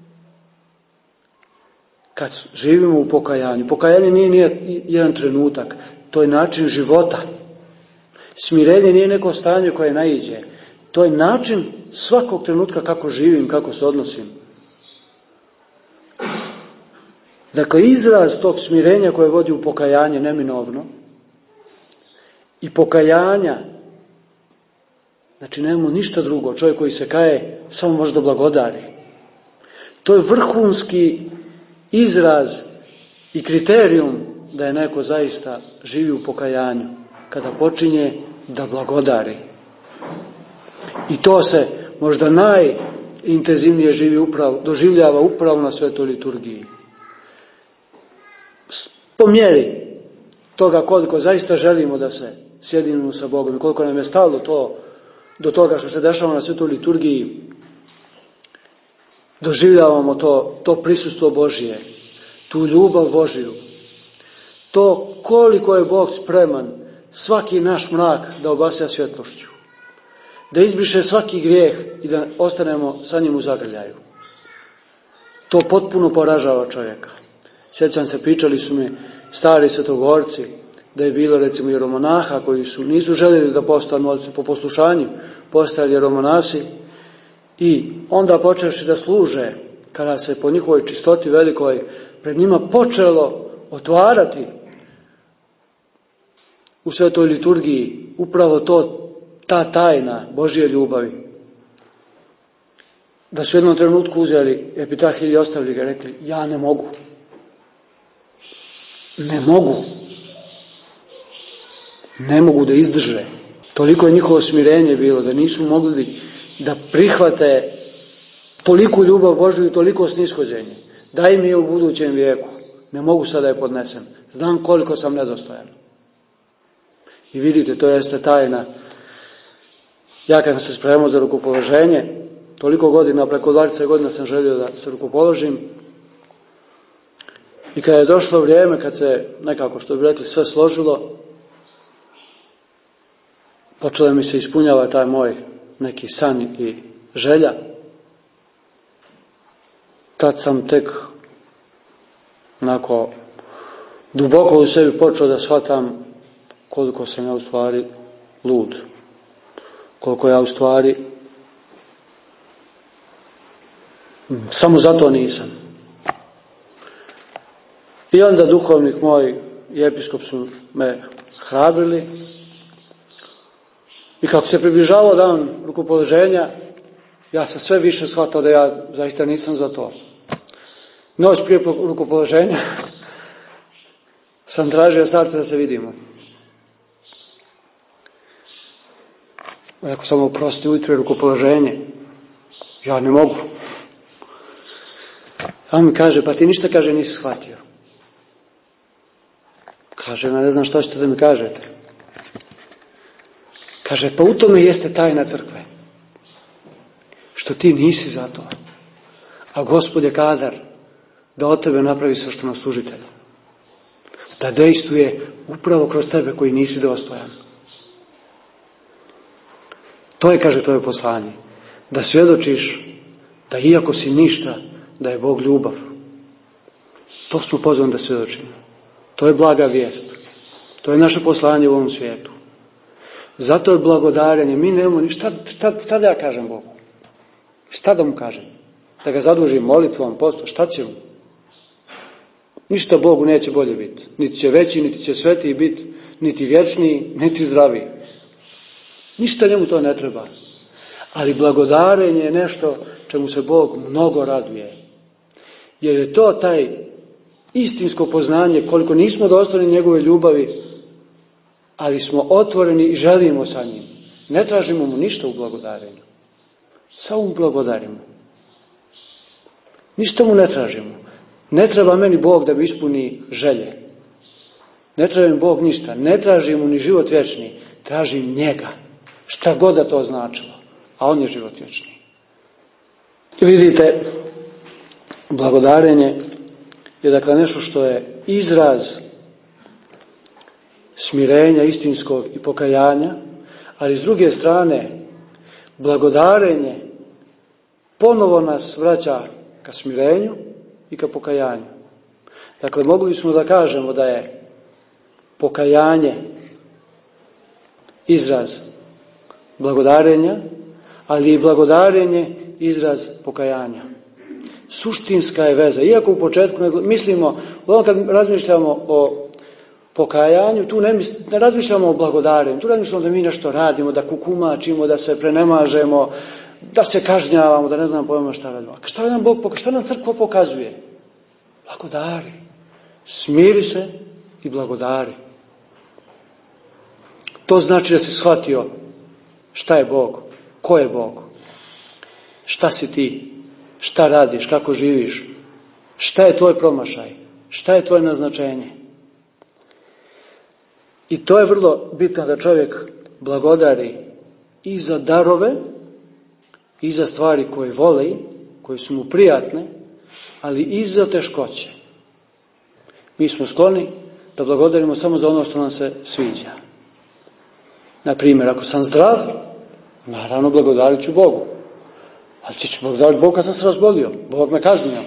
kad živimo u pokajanju. Pokajanje nije, nije jedan trenutak, to je način života. Smirenje nije neko stanje koje naiđe. To je način svakog trenutka kako živim, kako se odnosim. Dakle, izraz tog smirenja koje vodi u pokajanje neminovno i pokajanja, znači nemamo ništa drugo. Čovjek koji se kaje samo može da blagodari. To je vrhunski izraz i kriterijum da je neko zaista živi u pokajanju, kada počinje da blagodari. I to se možda najintenzivnije živi upravo, doživljava upravo na svetoj liturgiji. Po mjeri toga koliko zaista želimo da se sjedinimo sa Bogom i koliko nam je stalo to, do toga što se dešava na svetoj liturgiji, doživljavamo to, to prisustvo Božije, tu ljubav Božiju, to koliko je Bog spreman svaki naš mrak da obasja svjetlošću, da izbriše svaki grijeh i da ostanemo sa njim u zagrljaju. To potpuno poražava čovjeka. Sjećam se, pričali su mi stari svetogorci da je bilo recimo jeromonaha koji su nisu željeli da postanu, ali su po poslušanju postali jeromonasi i onda počevši da služe, kada se po njihovoj čistoti velikoj pred njima počelo otvarati u svetoj liturgiji upravo to, ta tajna Božje ljubavi. Da su u jednom trenutku uzeli epitahiju i ostavili ga, rekli, ja ne mogu. Ne mogu. Ne mogu da izdrže. Toliko je njihovo smirenje bilo da nisu mogli da prihvate toliku ljubav Božju i toliko snishođenje. Daj mi je u budućem vijeku. Ne mogu sada da je podnesem. Znam koliko sam nedostojan. I vidite, to jeste tajna. Ja kad sam se spremao za rukopoloženje, toliko godina, preko dvadeset godina sam želio da se rukopoložim. I kada je došlo vrijeme, kad se nekako, što bi rekli, sve složilo, počelo mi se ispunjava taj moj neki san i želja. Tad sam tek onako duboko u sebi počeo da shvatam koliko sam ja u stvari lud. Koliko ja u stvari samo zato nisam. I onda duhovnik moj i episkop su me hrabrili. I kako se približavao dan rukopoloženja, ja sam sve više shvatao da ja zaista nisam za to. Noć prije rukopoloženja sam tražio starca da se vidimo. Rekao sam, oprosti, ujutro je rukopoloženje. Ja ne mogu. A on mi kaže, pa ti ništa, kaže, nisi shvatio. Kaže, ne znam što ćete da mi kažete. Kaže, pa u tome jeste tajna crkve. Što ti nisi za to. A Gospod je kadar da od tebe napravi sveštenoslужitelj. Da dejstvuje upravo kroz tebe koji nisi dostojan. To je, kaže, tvoje poslanje. Da svjedočiš da iako si ništa, da je Bog ljubav. To smo pozvani da svjedočimo. To je blaga vijest. To je naše poslanje u ovom svijetu. Zato je blagodarenje. Mi nemamo ni šta, šta, šta da ja kažem Bogu? Šta da mu kažem? Da ga zadužim molitvom, postom, šta će mu? Ništa Bogu neće bolje biti. Niti će veći, niti će svetiji biti, niti vječniji, niti zdraviji. Ništa njemu to ne treba. Ali blagodarenje je nešto čemu se Bog mnogo raduje. Jer je to taj istinsko poznanje, koliko nismo dostojni njegove ljubavi, ali smo otvoreni i želimo sa njim. Ne tražimo mu ništa u blagodarenju. Samo mu blagodarimo. Ništa mu ne tražimo. Ne treba meni Bog da mi ispuni želje. Ne treba mi Bog ništa. Ne tražim mu ni život vječni. Tražim njega. Šta god da to značilo. A on je život vječni. Vidite, blagodarenje je dakle nešto što je izraz smirenja istinskog i pokajanja, ali s druge strane blagodarenje ponovo nas vraća ka smirenju i ka pokajanju. Dakle, mogli smo da kažemo da je pokajanje izraz blagodarenja, ali i blagodarenje izraz pokajanja. Suštinska je veza. Iako u početku ne, mislimo, kad razmišljamo o pokajanju, tu ne, ne razmišljamo o blagodarenju, tu razmišljamo da mi nešto radimo, da kukumačimo, da se prenemažemo, da se kažnjavamo, da ne znam pojma šta radimo. A šta nam Bog pokazuje? Šta nam crkva pokazuje? Blagodari. Smiri se i blagodari. To znači da si shvatio šta je Bog, ko je Bog, šta si ti, šta radiš, kako živiš, šta je tvoj promašaj, šta je tvoje naznačenje. I to je vrlo bitno da čovjek blagodari i za darove, i za stvari koje voli, koje su mu prijatne, ali i za teškoće. Mi smo skloni da blagodarimo samo za ono što nam se sviđa. Na primjer, ako sam zdrav, naravno blagodarit ću Bogu. Ali ti ću blagodariti Bogu kad sam se razbolio. Bog me kaznio.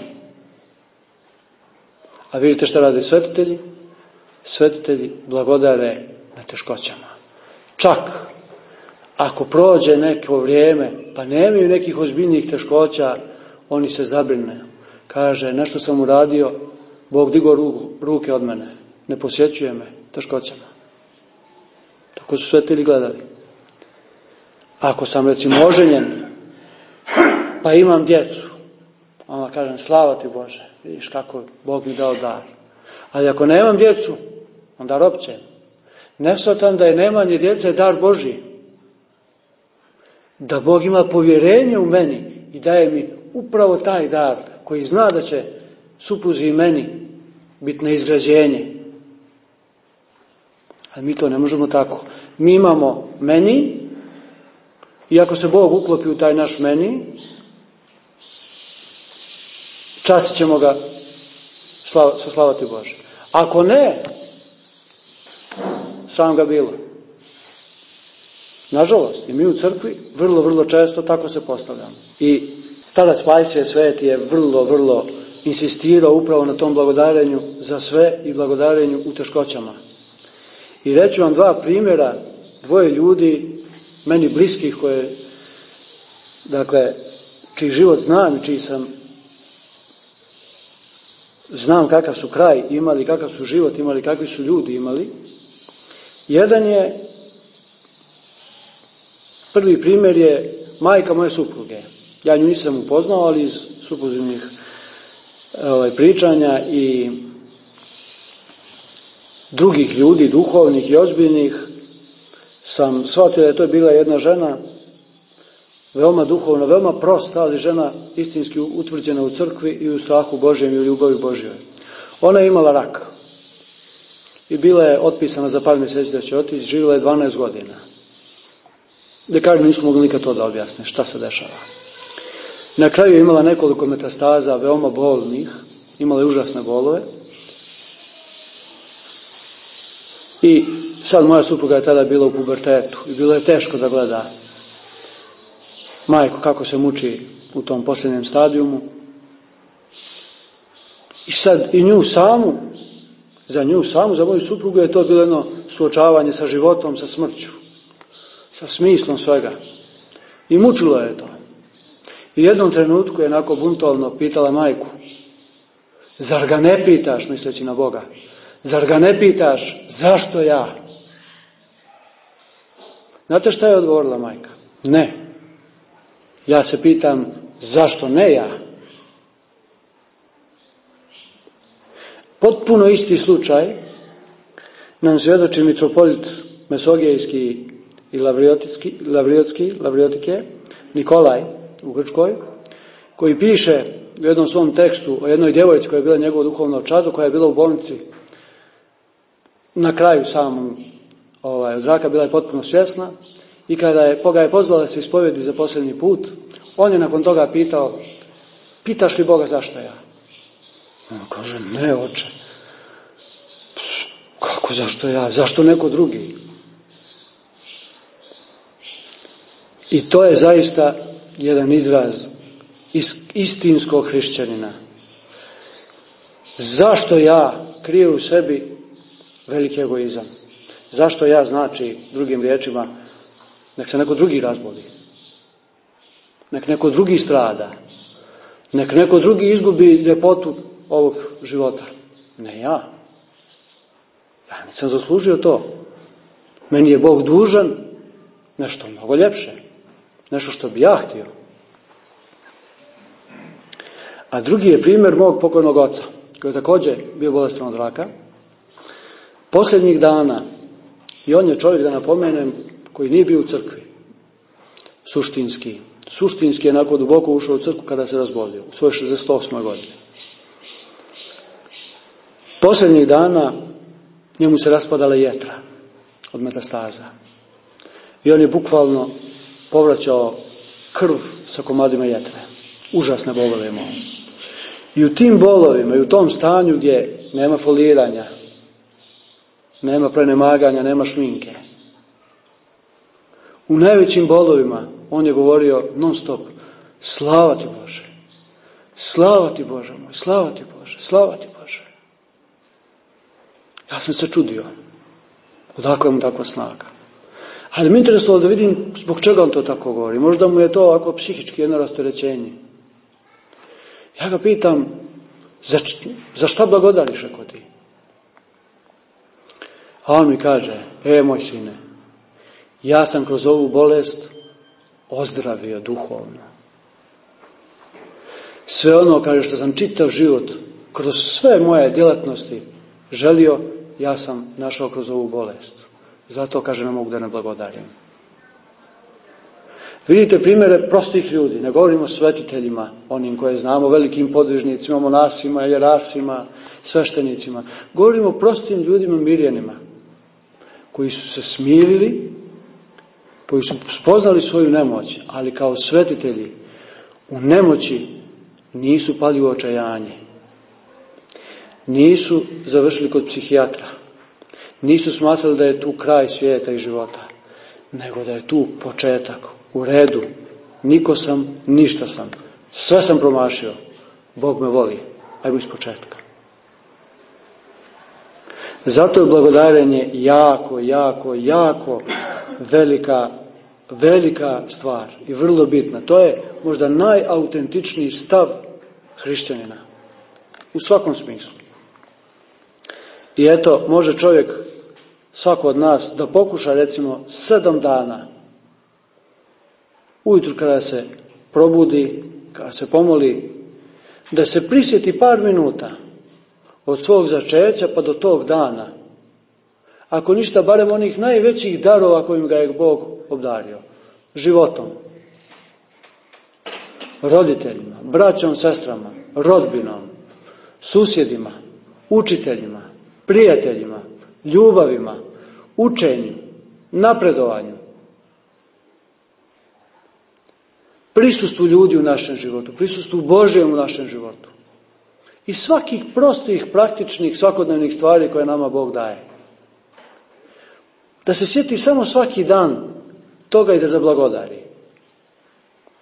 A vidite šta rade svetitelji? Svetitelji blagodare na teškoćama. Čak ako prođe neko vrijeme, pa nemaju nekih ozbiljnih teškoća, oni se zabrine. Kaže, nešto sam uradio, Bog digo ruke od mene. Ne posjećuje me teškoćama. Tako su svetitelji gledali. Ako sam recimo oženjen, pa imam djecu, onda kažem, slava ti Bože, vidiš kako Bog mi dao dar. Ali ako nemam djecu, onda ropćem. Ne shvatam da je nemanje djece dar Božji. Da Bog ima povjerenje u meni i daje mi upravo taj dar koji zna da će supruzi i meni biti na izgrađenje. Ali mi to ne možemo tako. Mi imamo meni i ako se Bog uklopi u taj naš meni, častit ćemo ga sa slavati Bože. Ako ne, sram ga bilo. Nažalost, i mi u crkvi vrlo, vrlo često tako se postavljamo. I starac Pajsije Sveti je vrlo, vrlo insistirao upravo na tom blagodarenju za sve i blagodarenju u teškoćama. I reću vam dva primjera, dvoje ljudi, meni bliskih, koje, dakle, čiji život znam i čiji sam, znam kakav su kraj imali, kakav su život imali, kakvi su ljudi imali. Jedan je, prvi primjer je majka moje supruge. Ja nju nisam upoznao, ali iz suprugžinih ovaj, pričanja i drugih ljudi, duhovnih i ozbiljnih, sam shvatio da je to bila jedna žena veoma duhovna, veoma prosta, ali žena istinski utvrđena u crkvi i u strahu Božjem i u ljubavi Božjoj. Ona je imala rak i bila je otpisana za par mjeseci da će otići, živjela je dvanaest godina. Ljekari nisu mogli nikad to da objasne šta se dešava. Na kraju je imala nekoliko metastaza, veoma bolnih, imala je užasne bolove. I sad moja supruga je tada bila u pubertetu i bilo je teško da gleda majku kako se muči u tom posljednjem stadijumu. I sad i nju samu, za nju samu, za moju suprugu je to bilo jedno suočavanje sa životom, sa smrću, sa smislom svega. I mučilo je to. I u jednom trenutku je onako buntovno pitala majku, zar ga ne pitaš, misleći na Boga, zar ga ne pitaš zašto ja? Znate šta je odgovorila majka? Ne. Ja se pitam zašto ne ja? Potpuno isti slučaj nam svjedoči mitropolit Mesogejski i Lavriotski, Lavriotski, Lavriotike, Nikolaj u Grčkoj, koji piše u jednom svom tekstu o jednoj djevojci koja je bila njegovo duhovno čado, koja je bila u bolnici na kraju samom ovaj, od raka, bila je potpuno svjesna i kada je, koga je pozvala da se ispovjedi za posljednji put, on je nakon toga pitao, pitaš li Boga zašto ja? On kaže, ne oče. Kako zašto ja? Zašto neko drugi? I to je zaista jedan izraz istinskog hrišćanina. Zašto ja krije u sebi veliki egoizam? Zašto ja znači, drugim riječima, nek se neko drugi razboli? Nek neko drugi strada? Nek neko drugi izgubi ljepotu ovog života? Ne ja. Ja nisam zaslužio to. Meni je Bog dužan nešto mnogo ljepše. Nešto što bi ja htio. A drugi je primjer mog pokojnog oca, koji je također bio bolestan od raka. Posljednjih dana, i on je čovjek, da napomenem, koji nije bio u crkvi. Suštinski. Suštinski je onako duboko ušao u crkvu kada se razbolio. U svoje šezdeset osme godine. Posljednjih dana njemu se raspadala jetra od metastaza. I on je bukvalno povraćao krv sa komadima jetre. Užasne bolove imao. I u tim bolovima i u tom stanju gdje nema foliranja, nema prenemaganja, nema šminke, u najvećim bolovima on je govorio non stop, slava ti Bože, slava ti Bože moj, slava ti Bože, slava ti Bože. Ja sam se čudio, odakle mu takva snaga. Ali mi je interesovalo da vidim zbog čega on to tako govori. Možda mu je to ovako psihički jedno rasterećenje. Ja ga pitam, za, za šta blagodariš ako ti? A on mi kaže, e moj sine, ja sam kroz ovu bolest ozdravio duhovno. Sve ono, kaže, što sam čitav život, kroz sve moje djelatnosti želio, ja sam našao kroz ovu bolest. Zato, kaže, ne mogu da ne blagodarim. Vidite primjere prostih ljudi, ne govorimo o svetiteljima, onim koje znamo, velikim podvižnicima, monasima, jerasima, sveštenicima. Govorimo o prostim ljudima, mirjanima, koji su se smirili, koji su spoznali svoju nemoć, ali kao svetitelji u nemoći nisu pali u očajanje. Nisu završili kod psihijatra. Nisu smatrali da je tu kraj svijeta i života, nego da je tu početak, u redu. Niko sam, ništa sam. Sve sam promašio. Bog me voli. Ajmo iz početka. Zato je blagodarenje jako, jako, jako velika, velika stvar i vrlo bitna. To je možda najautentičniji stav hrišćanina. U svakom smislu. I eto, može čovjek, svako od nas, da pokuša recimo sedam dana, ujutru kada se probudi, kada se pomoli, da se prisjeti par minuta od svog začeća pa do tog dana. Ako ništa, barem onih najvećih darova kojim ga je Bog obdario. Životom. Roditeljima, braćom, sestrama, rodbinom, susjedima, učiteljima, prijateljima, ljubavima, učenju, napredovanju, prisustvu ljudi u našem životu, prisustvu Božjem u našem životu. I svakih prostih, praktičnih, svakodnevnih stvari koje nama Bog daje. Da se sjeti samo svaki dan toga i da zablagodari.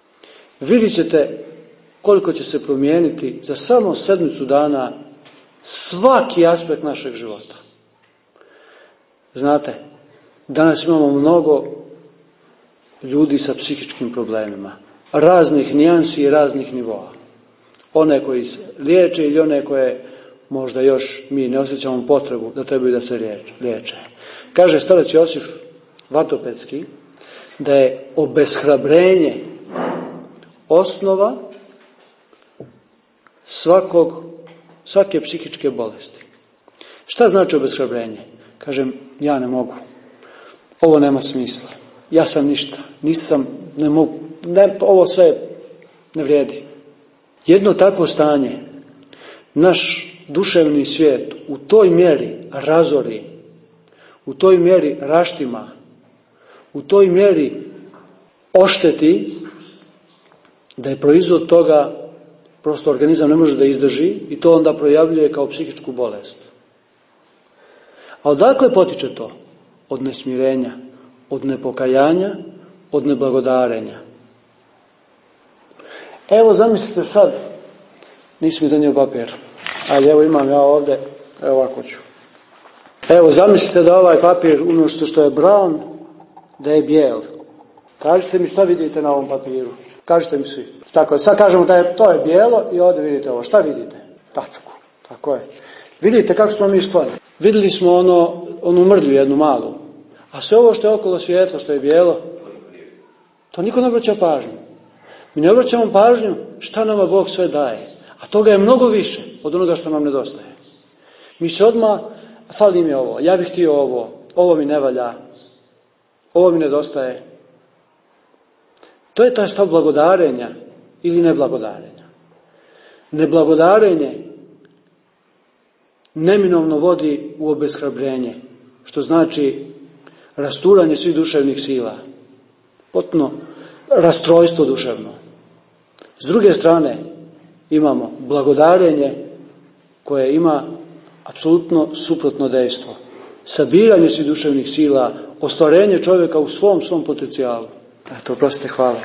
vidjet ćete koliko će se promijeniti za samo sedmicu dana svaki aspekt našeg života. Znate, danas imamo mnogo ljudi sa psihičkim problemima, raznih nijansi i raznih nivoa. One koji se liječe ili one koje možda još mi ne osjećamo potrebu da trebaju da se liječe. Kaže starac Josif Vatopedski da je obeshrabrenje osnova svakog, svake psihičke bolesti. Šta znači obeshrabrenje? Kažem, ja ne mogu. Ovo nema smisla. Ja sam ništa. Nisam, ne mogu. Ne, ovo sve ne vrijedi. Jedno takvo stanje naš duševni svijet u toj mjeri razori, u toj mjeri raštima, u toj mjeri ošteti, da je proizvod toga prosto organizam ne može da izdrži i to onda projavljuje kao psihičku bolest. A odakle potiče to? Od nesmirenja, od nepokajanja, od neblagodarenja. Evo zamislite sad, nisi mi donio papir, ali evo imam ja ovdje, evo ovako ću. Evo zamislite da ovaj papir, umjesto što je brown, da je bijel. Kažite mi šta vidite na ovom papiru. Kažite mi svi. Tako je, sad kažemo da je, to je bijelo i ovdje vidite ovo. Šta vidite? Tačku. Tako je. Vidite kako smo mi skloni. Vidjeli smo ono, onu mrlju jednu malu. A sve ovo što je okolo svijetla, što je bijelo, to niko ne obraća pažnju. Mi ne obraćamo pažnju šta nama Bog sve daje. A toga je mnogo više od onoga što nam nedostaje. Mi se odmah, fali mi ovo, ja bih htio ovo, ovo mi ne valja, ovo mi nedostaje. To je taj stav blagodarenja ili neblagodarenja. Neblagodarenje neminovno vodi u obeshrabrenje, što znači rasturanje svih duševnih sila, potpuno rastrojstvo duševno. S druge strane imamo blagodarenje koje ima apsolutno suprotno dejstvo. Sabiranje svih duševnih sila, ostvarenje čovjeka u svom svom potencijalu. Eto, prostite, hvala.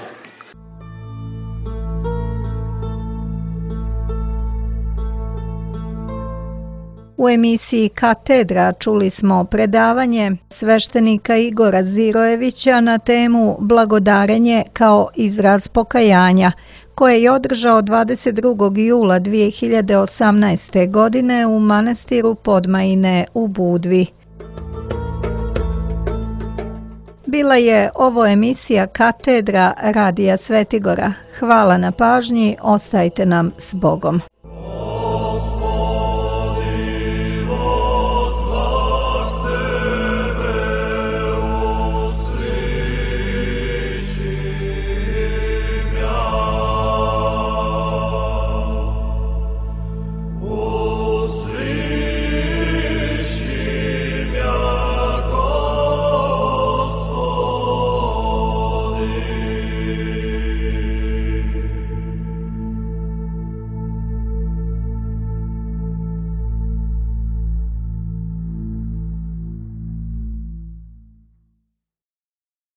U emisiji Katedra čuli smo predavanje sveštenika Igora Zirojevića na temu Blagodarenje kao izraz pokajanja, koje je održao dvadeset drugog jula dvije hiljade osamnaeste. godine u manastiru Podmajine u Budvi. Bila je ovo emisija Katedra Radija Svetigora. Hvala na pažnji, ostajte nam s Bogom.